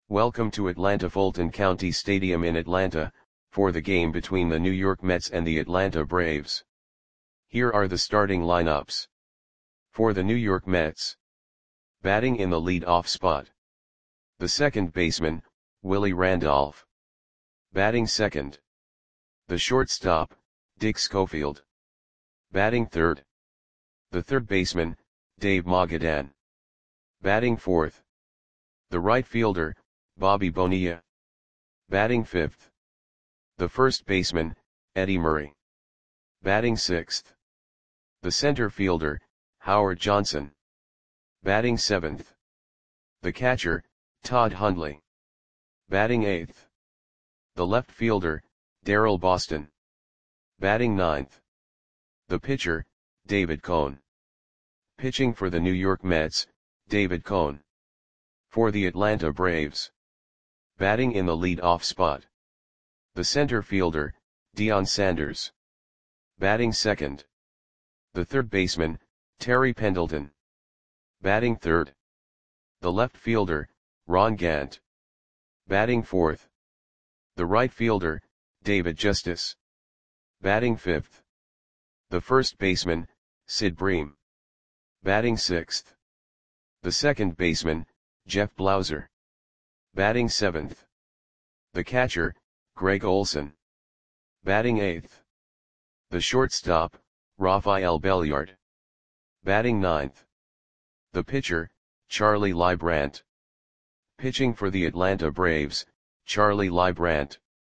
Welcome to Atlanta Fulton County Stadium in Atlanta, for the game between the New York Mets and the Atlanta Braves. Here are the starting lineups. For the New York Mets. Batting in the lead-off spot. The second baseman, Willie Randolph. Batting second. The shortstop, Dick Schofield. Batting third. The third baseman, Dave Mogadan. Batting fourth. The right fielder, Bobby Bonilla. Batting fifth. The first baseman, Eddie Murray. Batting sixth. The center fielder, Howard Johnson. Batting seventh. The catcher, Todd Hundley. Batting eighth. The left fielder, Darrell Boston. Batting ninth. The pitcher, David Cone. Pitching for the New York Mets, David Cone. For the Atlanta Braves. Batting in the lead-off spot. The center fielder, Deion Sanders. Batting second. The third baseman, Terry Pendleton. Batting third. The left fielder, Ron Gant. Batting fourth. The right fielder, David Justice. Batting fifth. The first baseman, Sid Bream. Batting sixth. The second baseman, Jeff Blauser. Batting seventh. The catcher, Greg Olson. Batting eighth. The shortstop, Rafael Belliard. Batting ninth. The pitcher, Charlie Leibrandt. Pitching for the Atlanta Braves, Charlie Leibrandt.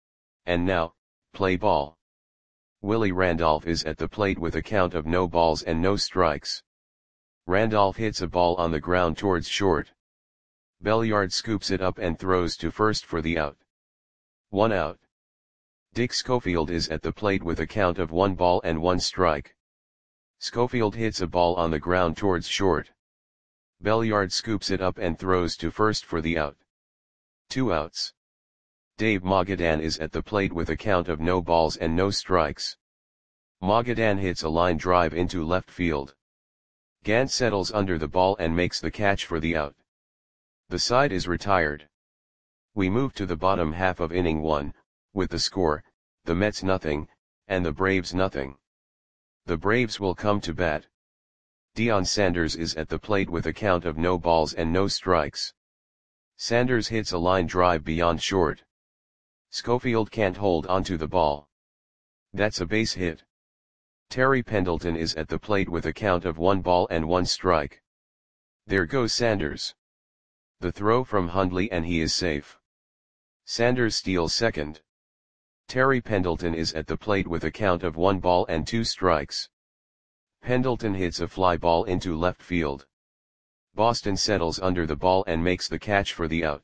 And now, play ball. Willie Randolph is at the plate with a count of no balls and no strikes. Randolph hits a ball on the ground towards short. Belliard scoops it up and throws to first for the out. 1 out. Dick Schofield is at the plate with a count of 1 ball and 1 strike. Schofield hits a ball on the ground towards short. Belliard scoops it up and throws to first for the out. 2 outs. Dave Mogadan is at the plate with a count of no balls and no strikes. Mogadan hits a line drive into left field. Gant settles under the ball and makes the catch for the out. The side is retired. We move to the bottom half of inning 1, with the score, the Mets nothing, and the Braves nothing. The Braves will come to bat. Deion Sanders is at the plate with a count of no balls and no strikes. Sanders hits a line drive beyond short. Schofield can't hold onto the ball. That's a base hit. Terry Pendleton is at the plate with a count of 1 ball and 1 strike. There goes Sanders. The throw from Hundley and he is safe. Sanders steals second. Terry Pendleton is at the plate with a count of 1 ball and 2 strikes. Pendleton hits a fly ball into left field. Boston settles under the ball and makes the catch for the out.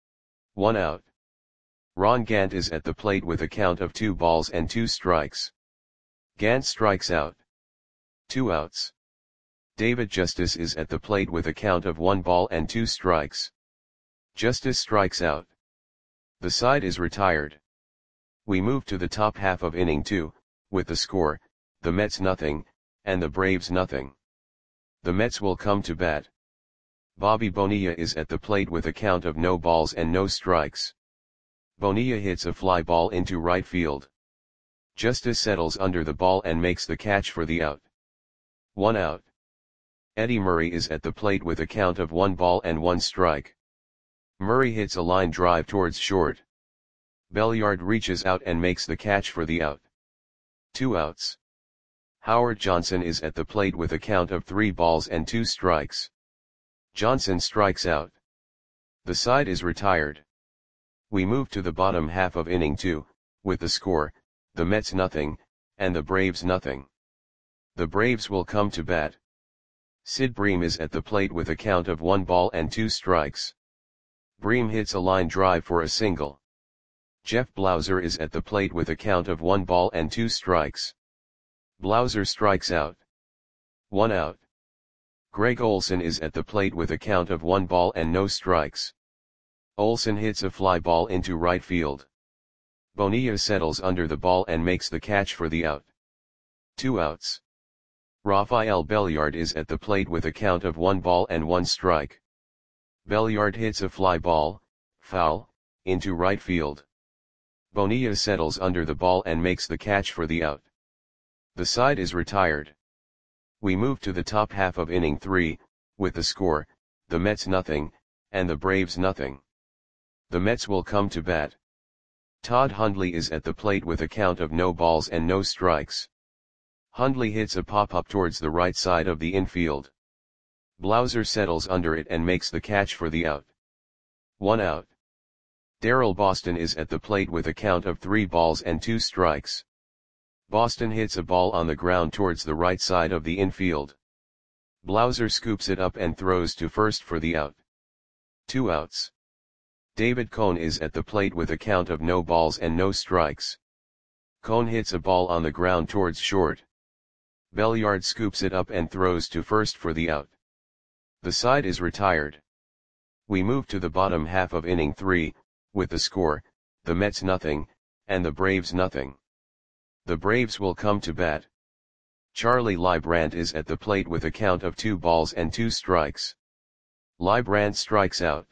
1 out. Ron Gant is at the plate with a count of 2 balls and 2 strikes. Gant strikes out. 2 outs. David Justice is at the plate with a count of 1 ball and 2 strikes. Justice strikes out. The side is retired. We move to the top half of inning 2, with the score, the Mets nothing, and the Braves nothing. The Mets will come to bat. Bobby Bonilla is at the plate with a count of no balls and no strikes. Bonilla hits a fly ball into right field. Justice settles under the ball and makes the catch for the out. 1 out. Eddie Murray is at the plate with a count of 1 ball and 1 strike. Murray hits a line drive towards short. Belliard reaches out and makes the catch for the out. 2 outs. Howard Johnson is at the plate with a count of 3 balls and 2 strikes. Johnson strikes out. The side is retired. We move to the bottom half of inning 2, with the score, the Mets nothing, and the Braves nothing. The Braves will come to bat. Sid Bream is at the plate with a count of 1 ball and 2 strikes. Bream hits a line drive for a single. Jeff Blauser is at the plate with a count of 1 ball and 2 strikes. Blauser strikes out. 1 out. Greg Olson is at the plate with a count of 1 ball and no strikes. Olson hits a fly ball into right field. Bonilla settles under the ball and makes the catch for the out. 2 outs. Rafael Belliard is at the plate with a count of 1 ball and 1 strike. Belliard hits a fly ball, foul, into right field. Bonilla settles under the ball and makes the catch for the out. The side is retired. We move to the top half of inning 3, with the score, the Mets nothing, and the Braves nothing. The Mets will come to bat. Todd Hundley is at the plate with a count of no balls and no strikes. Hundley hits a pop-up towards the right side of the infield. Blauser settles under it and makes the catch for the out. 1 out. Darrell Boston is at the plate with a count of 3 balls and 2 strikes. Boston hits a ball on the ground towards the right side of the infield. Blauser scoops it up and throws to first for the out. 2 outs. David Cone is at the plate with a count of no balls and no strikes. Cone hits a ball on the ground towards short. Belliard scoops it up and throws to first for the out. The side is retired. We move to the bottom half of inning 3, with the score, the Mets nothing, and the Braves nothing. The Braves will come to bat. Charlie Leibrandt is at the plate with a count of 2 balls and 2 strikes. Leibrandt strikes out.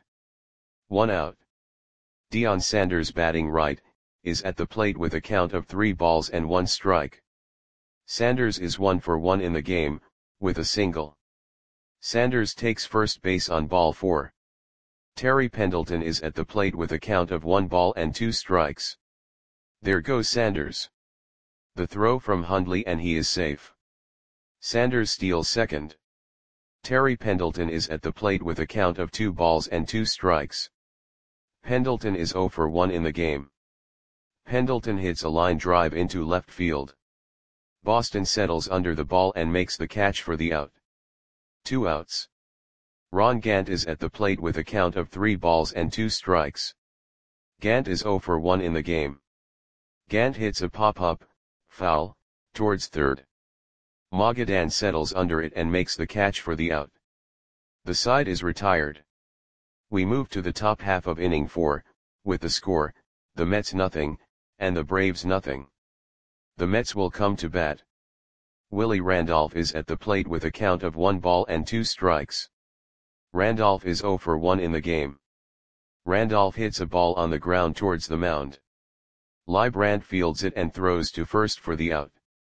1 out. Deion Sanders, batting right, is at the plate with a count of 3 balls and 1 strike. Sanders is 1 for 1 in the game, with a single. Sanders takes first base on ball 4. Terry Pendleton is at the plate with a count of 1 ball and 2 strikes. There goes Sanders. The throw from Hundley and he is safe. Sanders steals second. Terry Pendleton is at the plate with a count of 2 balls and 2 strikes. Pendleton is 0 for 1 in the game. Pendleton hits a line drive into left field. Boston settles under the ball and makes the catch for the out. 2 outs. Ron Gant is at the plate with a count of 3 balls and 2 strikes. Gant is 0 for 1 in the game. Gant hits a pop-up, foul, towards third. Magadan settles under it and makes the catch for the out. The side is retired. We move to the top half of inning 4, with the score, the Mets nothing, and the Braves nothing. The Mets will come to bat. Willie Randolph is at the plate with a count of 1 ball and 2 strikes. Randolph is 0 for 1 in the game. Randolph hits a ball on the ground towards the mound. Leibrandt fields it and throws to first for the out.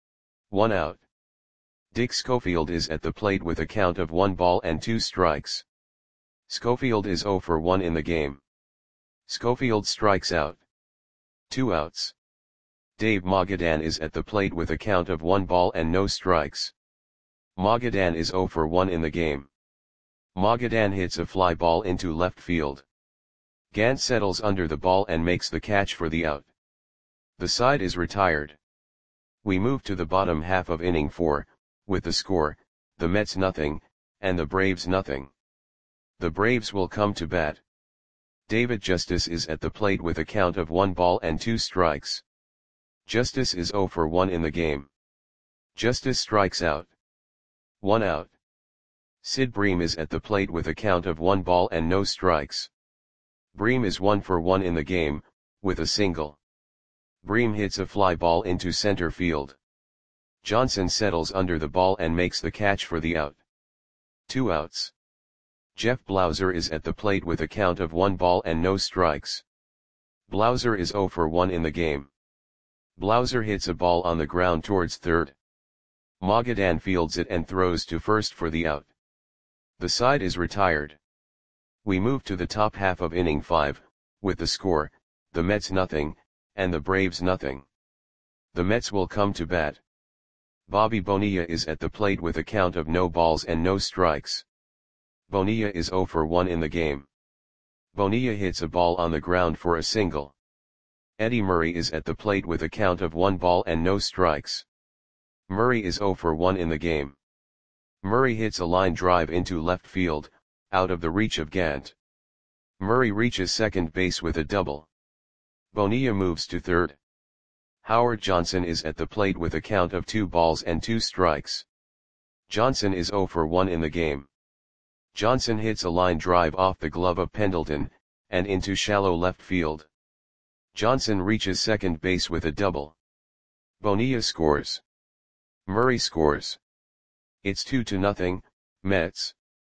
1 out. Dick Schofield is at the plate with a count of 1 ball and 2 strikes. Schofield is 0 for 1 in the game. Schofield strikes out. 2 outs. Dave Magadan is at the plate with a count of 1 ball and no strikes. Magadan is 0 for 1 in the game. Magadan hits a fly ball into left field. Gant settles under the ball and makes the catch for the out. The side is retired. We move to the bottom half of inning 4, with the score, the Mets nothing, and the Braves nothing. The Braves will come to bat. David Justice is at the plate with a count of 1 ball and 2 strikes. Justice is 0 for 1 in the game. Justice strikes out. 1 out. Sid Bream is at the plate with a count of 1 ball and no strikes. Bream is 1 for 1 in the game, with a single. Bream hits a fly ball into center field. Johnson settles under the ball and makes the catch for the out. 2 outs. Jeff Blauser is at the plate with a count of 1 ball and no strikes. Blauser is 0 for 1 in the game. Blauser hits a ball on the ground towards third. Magadan fields it and throws to first for the out. The side is retired. We move to the top half of inning 5, with the score, the Mets nothing, and the Braves nothing. The Mets will come to bat. Bobby Bonilla is at the plate with a count of no balls and no strikes. Bonilla is 0 for 1 in the game. Bonilla hits a ball on the ground for a single. Eddie Murray is at the plate with a count of 1 ball and no strikes. Murray is 0 for 1 in the game. Murray hits a line drive into left field, out of the reach of Gant. Murray reaches second base with a double. Bonilla moves to third. Howard Johnson is at the plate with a count of 2 balls and 2 strikes. Johnson is 0 for 1 in the game. Johnson hits a line drive off the glove of Pendleton, and into shallow left field. Johnson reaches second base with a double. Bonilla scores. Murray scores. It's 2-0, Mets.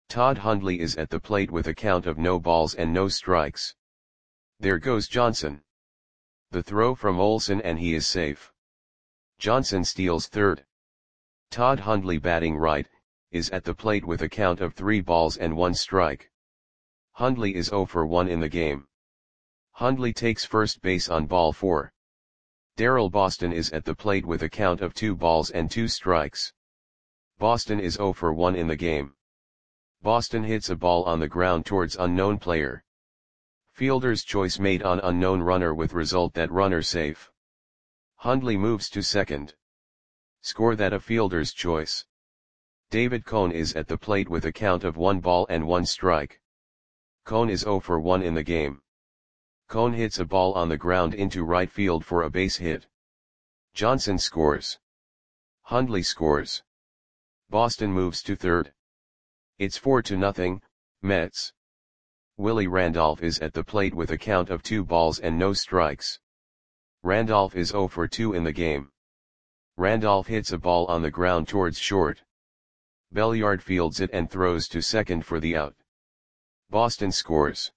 Todd Hundley is at the plate with a count of no balls and no strikes. There goes Johnson. The throw from Olson and he is safe. Johnson steals third. Todd Hundley, batting right, is at the plate with a count of 3 balls and 1 strike. Hundley is 0 for 1 in the game. Hundley takes first base on ball 4. Darrell Boston is at the plate with a count of 2 balls and 2 strikes. Boston is 0 for 1 in the game. Boston hits a ball on the ground towards unknown player. Fielder's choice made on unknown runner with result that runner safe. Hundley moves to second. Score that a fielder's choice. David Cone is at the plate with a count of 1 ball and 1 strike. Cone is 0 for 1 in the game. Cone hits a ball on the ground into right field for a base hit. Johnson scores. Hundley scores. Boston moves to third. It's 4-0, Mets. Willie Randolph is at the plate with a count of 2 balls and no strikes. Randolph is 0 for 2 in the game. Randolph hits a ball on the ground towards short. Belliard fields it and throws to second for the out. Boston scores.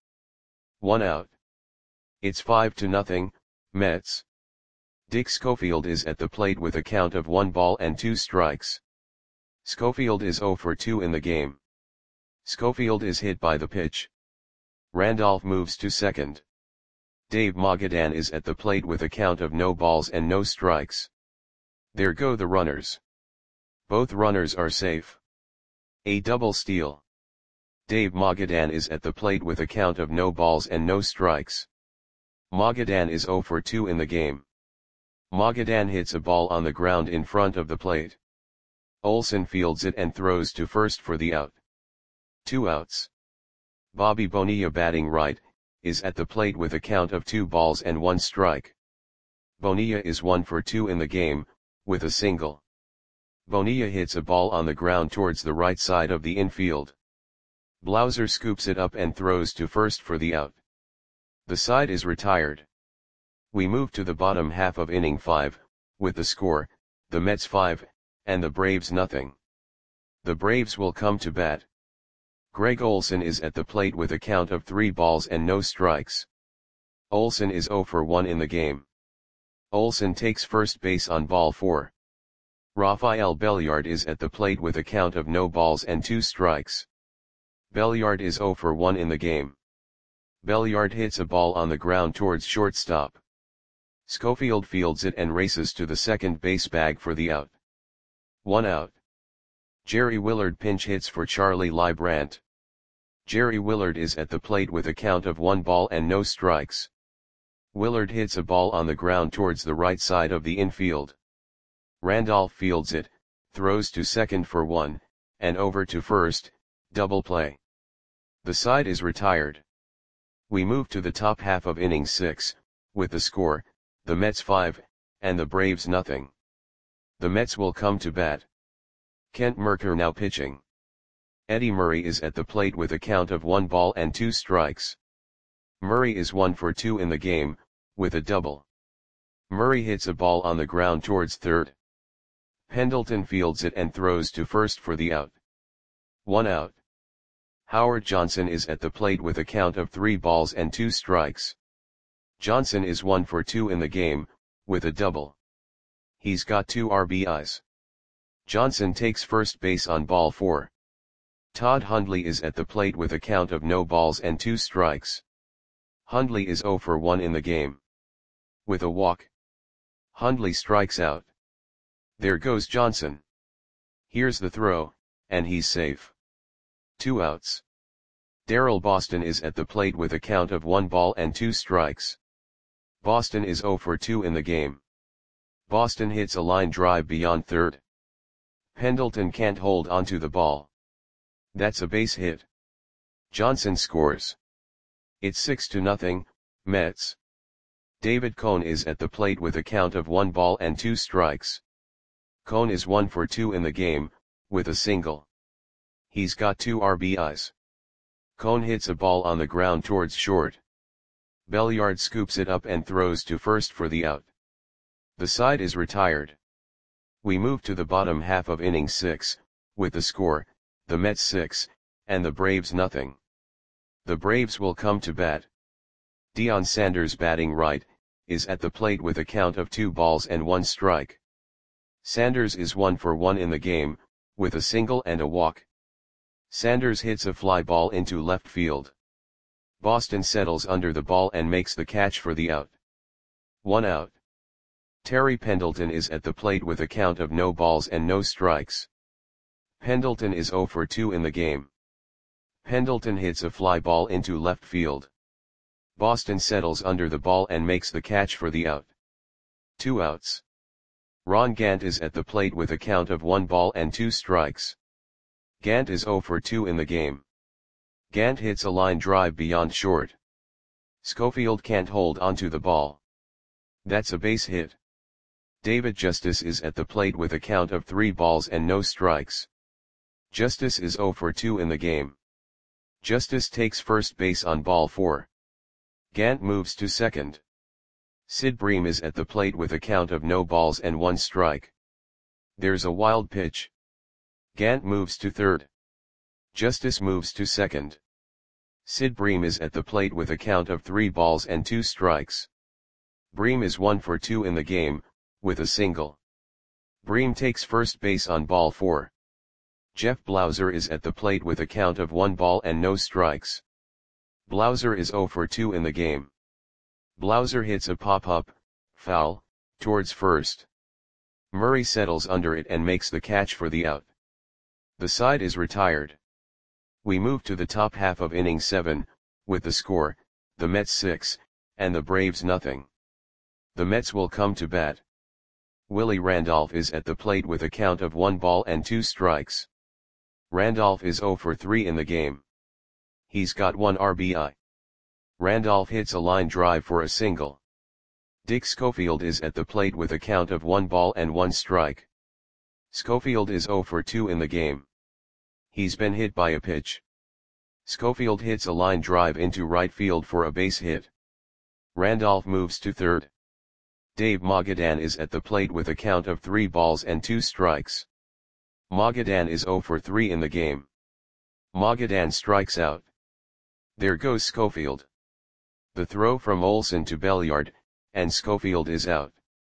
1 out. It's 5-0, Mets. Dick Schofield is at the plate with a count of 1 ball and 2 strikes. Schofield is 0 for 2 in the game. Schofield is hit by the pitch. Randolph moves to second. Dave Magadan is at the plate with a count of no balls and no strikes. There go the runners. Both runners are safe. A double steal. Dave Magadan is at the plate with a count of no balls and no strikes. Magadan is 0 for 2 in the game. Magadan hits a ball on the ground in front of the plate. Olson fields it and throws to first for the out. 2 outs. Bobby Bonilla, batting right, is at the plate with a count of 2 balls and 1 strike. Bonilla is 1 for 2 in the game, with a single. Bonilla hits a ball on the ground towards the right side of the infield. Blauser scoops it up and throws to first for the out. The side is retired. We move to the bottom half of inning 5, with the score, the Mets 5, and the Braves nothing. The Braves will come to bat. Greg Olson is at the plate with a count of 3 balls and no strikes. Olson is 0 for 1 in the game. Olson takes first base on ball 4. Rafael Belliard is at the plate with a count of no balls and 2 strikes. Belliard is 0 for 1 in the game. Belliard hits a ball on the ground towards shortstop. Schofield fields it and races to the second base bag for the out. 1 out. Jerry Willard pinch hits for Charlie Leibrandt. Jerry Willard is at the plate with a count of 1 ball and no strikes. Willard hits a ball on the ground towards the right side of the infield. Randolph fields it, throws to second for 1, and over to first, double play. The side is retired. We move to the top half of inning 6, with the score, the Mets 5, and the Braves nothing. The Mets will come to bat. Kent Mercker now pitching. Eddie Murray is at the plate with a count of 1 ball and 2 strikes. Murray is 1 for 2 in the game, with a double. Murray hits a ball on the ground towards third. Pendleton fields it and throws to first for the out. 1 out. Howard Johnson is at the plate with a count of 3 balls and 2 strikes. Johnson is 1 for 2 in the game, with a double. He's got 2 RBIs. Johnson takes first base on ball 4. Todd Hundley is at the plate with a count of no balls and 2 strikes. Hundley is 0 for 1 in the game. With a walk. Hundley strikes out. There goes Johnson. Here's the throw, and he's safe. 2 outs. Darrell Boston is at the plate with a count of 1 ball and 2 strikes. Boston is 0 for 2 in the game. Boston hits a line drive beyond third. Pendleton can't hold onto the ball. That's a base hit. Johnson scores. It's 6-0, Mets. David Cone is at the plate with a count of 1 ball and 2 strikes. Cone is 1 for 2 in the game, with a single. He's got 2 RBIs. Cone hits a ball on the ground towards short. Belliard scoops it up and throws to first for the out. The side is retired. We move to the bottom half of inning 6, with the score, the Mets 6, and the Braves nothing. The Braves will come to bat. Deion Sanders batting right, is at the plate with a count of 2 balls and 1 strike. Sanders is 1 for 1 in the game, with a single and a walk. Sanders hits a fly ball into left field. Boston settles under the ball and makes the catch for the out. 1 out. Terry Pendleton is at the plate with a count of no balls and no strikes. Pendleton is 0 for 2 in the game. Pendleton hits a fly ball into left field. Boston settles under the ball and makes the catch for the out. 2 outs. Ron Gant is at the plate with a count of 1 ball and 2 strikes. Gant is 0 for 2 in the game. Gant hits a line drive beyond short. Schofield can't hold onto the ball. That's a base hit. David Justice is at the plate with a count of 3 balls and no strikes. Justice is 0 for 2 in the game. Justice takes first base on ball 4. Gant moves to second. Sid Bream is at the plate with a count of no balls and 1 strike. There's a wild pitch. Gant moves to third. Justice moves to second. Sid Bream is at the plate with a count of 3 balls and 2 strikes. Bream is 1 for 2 in the game, with a single. Bream takes first base on ball 4. Jeff Blauser is at the plate with a count of 1 ball and no strikes. Blauser is 0 for 2 in the game. Blauser hits a pop-up, foul, towards first. Murray settles under it and makes the catch for the out. The side is retired. We move to the top half of inning 7, with the score, the Mets 6, and the Braves nothing. The Mets will come to bat. Willie Randolph is at the plate with a count of 1 ball and 2 strikes. Randolph is 0 for 3 in the game. He's got 1 RBI. Randolph hits a line drive for a single. Dick Schofield is at the plate with a count of 1 ball and 1 strike. Schofield is 0 for 2 in the game. He's been hit by a pitch. Schofield hits a line drive into right field for a base hit. Randolph moves to third. Dave Magadan is at the plate with a count of 3 balls and 2 strikes. Magadan is 0 for 3 in the game. Magadan strikes out. There goes Schofield. The throw from Olson to Belliard, and Schofield is out.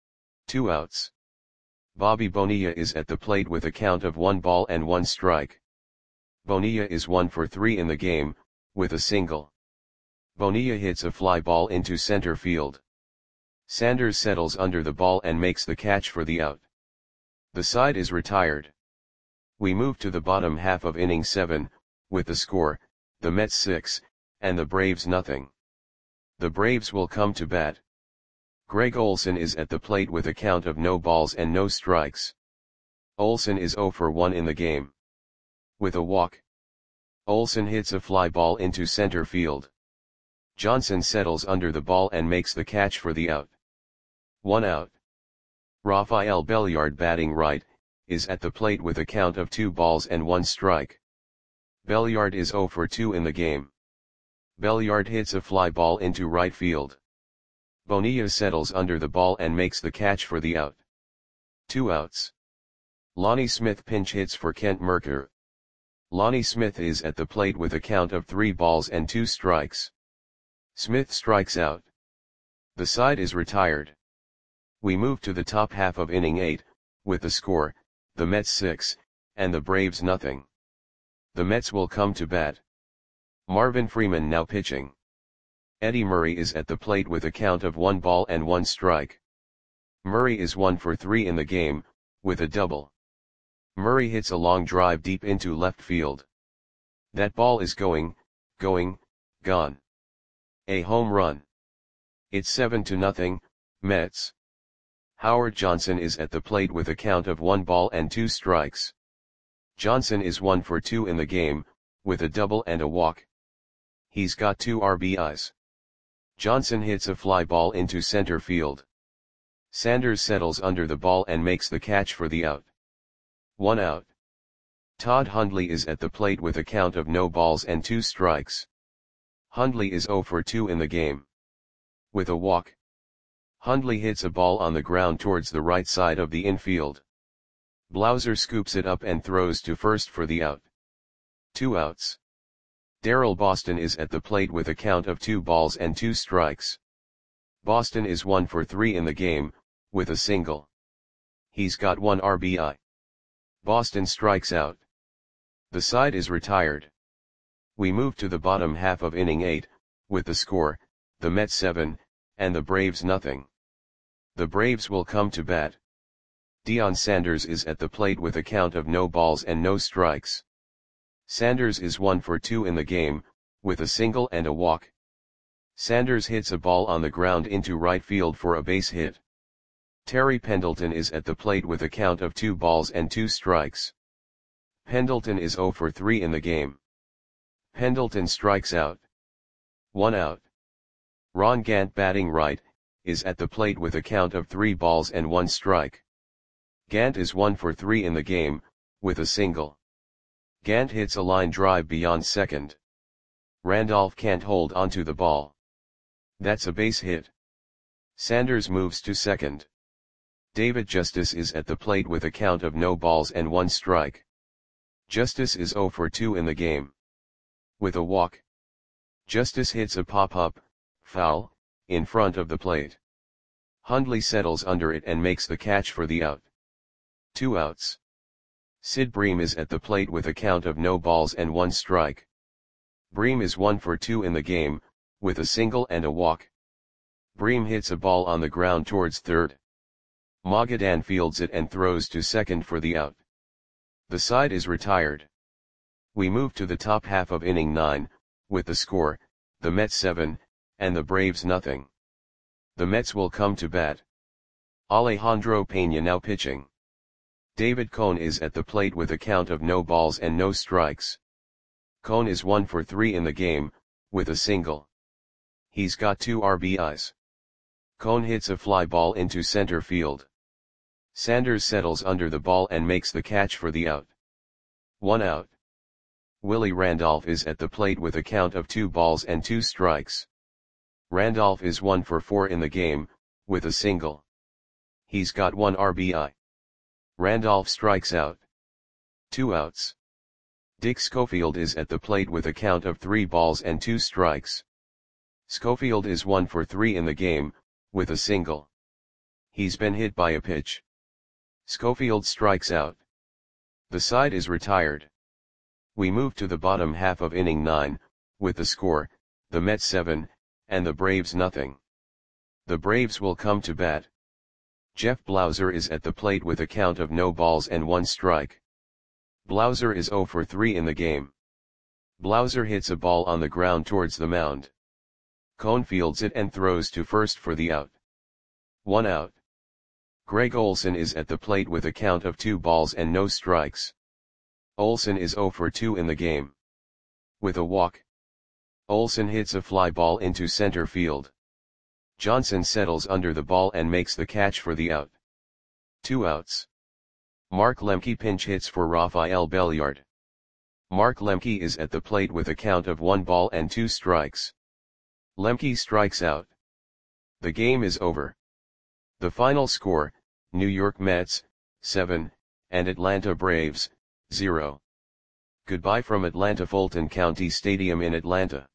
2 outs. Bobby Bonilla is at the plate with a count of 1 ball and 1 strike. Bonilla is 1 for 3 in the game, with a single. Bonilla hits a fly ball into center field. Sanders settles under the ball and makes the catch for the out. The side is retired. We move to the bottom half of inning 7, with the score, the Mets 6, and the Braves nothing. The Braves will come to bat. Greg Olson is at the plate with a count of no balls and no strikes. Olson is 0 for 1 in the game. With a walk. Olson hits a fly ball into center field. Johnson settles under the ball and makes the catch for the out. 1 out. Rafael Belliard batting right, is at the plate with a count of 2 balls and 1 strike. Belliard is 0 for 2 in the game. Belliard hits a fly ball into right field. Bonilla settles under the ball and makes the catch for the out. 2 outs. Lonnie Smith pinch hits for Kent Mercker. Lonnie Smith is at the plate with a count of 3 balls and 2 strikes. Smith strikes out. The side is retired. We move to the top half of inning 8, with the score, the Mets 6, and the Braves nothing. The Mets will come to bat. Marvin Freeman now pitching. Eddie Murray is at the plate with a count of 1 ball and 1 strike. Murray is 1 for 3 in the game, with a double. Murray hits a long drive deep into left field. That ball is going, gone. A home run. It's 7-0, Mets. Howard Johnson is at the plate with a count of 1 ball and 2 strikes. Johnson is 1 for 2 in the game, with a double and a walk. He's got 2 RBIs. Johnson hits a fly ball into center field. Sanders settles under the ball and makes the catch for the out. 1 out. Todd Hundley is at the plate with a count of no balls and 2 strikes. Hundley is 0 for 2 in the game. With a walk. Hundley hits a ball on the ground towards the right side of the infield. Blauser scoops it up and throws to first for the out. 2 outs. Darryl Boston is at the plate with a count of 2 balls and 2 strikes. Boston is 1 for 3 in the game, with a single. He's got 1 RBI. Boston strikes out. The side is retired. We move to the bottom half of inning 8, with the score, the Mets 7, and the Braves nothing. The Braves will come to bat. Deion Sanders is at the plate with a count of no balls and no strikes. Sanders is 1 for 2 in the game, with a single and a walk. Sanders hits a ball on the ground into right field for a base hit. Terry Pendleton is at the plate with a count of 2 balls and 2 strikes. Pendleton is 0 for 3 in the game. Pendleton strikes out. 1 out. Ron Gant, batting right, is at the plate with a count of 3 balls and 1 strike. Gant is 1 for 3 in the game, with a single. Gant hits a line drive beyond second. Randolph can't hold onto the ball. That's a base hit. Sanders moves to second. David Justice is at the plate with a count of no balls and 1 strike. Justice is 0 for 2 in the game. With a walk. Justice hits a pop-up, foul, in front of the plate. Hundley settles under it and makes the catch for the out. 2 outs. Sid Bream is at the plate with a count of no balls and 1 strike. Bream is 1 for 2 in the game, with a single and a walk. Bream hits a ball on the ground towards third. Magadan fields it and throws to second for the out. The side is retired. We move to the top half of inning 9, with the score, the Mets 7, and the Braves nothing. The Mets will come to bat. Alejandro Pena now pitching. David Cone is at the plate with a count of no balls and no strikes. Cone is 1 for 3 in the game, with a single. He's got 2 RBIs. Cone hits a fly ball into center field. Sanders settles under the ball and makes the catch for the out. 1 out. Willie Randolph is at the plate with a count of 2 balls and 2 strikes. Randolph is 1 for 4 in the game, with a single. He's got 1 RBI. Randolph strikes out. 2 outs. Dick Schofield is at the plate with a count of 3 balls and 2 strikes. Schofield is 1 for 3 in the game, with a single. He's been hit by a pitch. Schofield strikes out. The side is retired. We move to the bottom half of inning 9, with the score, the Mets 7, and the Braves nothing. The Braves will come to bat. Jeff Blauser is at the plate with a count of no balls and 1 strike. Blauser is 0 for 3 in the game. Blauser hits a ball on the ground towards the mound. Cone fields it and throws to first for the out. 1 out. Greg Olson is at the plate with a count of 2 balls and no strikes. Olson is 0 for 2 in the game. With a walk. Olson hits a fly ball into center field. Johnson settles under the ball and makes the catch for the out. 2 outs. Mark Lemke pinch hits for Rafael Belliard. Mark Lemke is at the plate with a count of 1 ball and 2 strikes. Lemke strikes out. The game is over. The final score, New York Mets, 7, and Atlanta Braves, 0. Goodbye from Atlanta Fulton County Stadium in Atlanta.